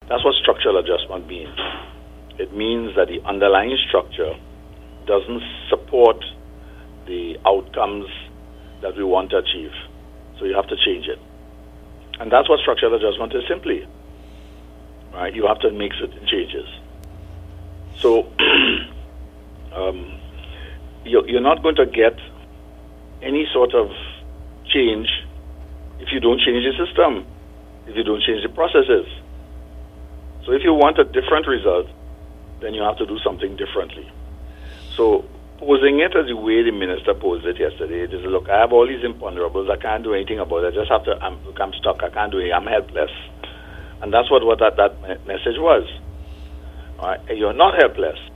That's what structural adjustment means. It means that the underlying structure doesn't support the outcomes that we want to achieve. So you have to change it. And that's what structural adjustment is simply. Right? You have to make certain changes. So you're not going to get any sort of change if you don't change the system, if you don't change the processes. So if you want a different result, then you have to do something differently. So posing it as the way the minister posed it yesterday, it is, look, I have all these imponderables, I can't do anything about it, I just have to, I'm stuck, I can't do it, I'm helpless. And that's what that message was. Right? You're not helpless.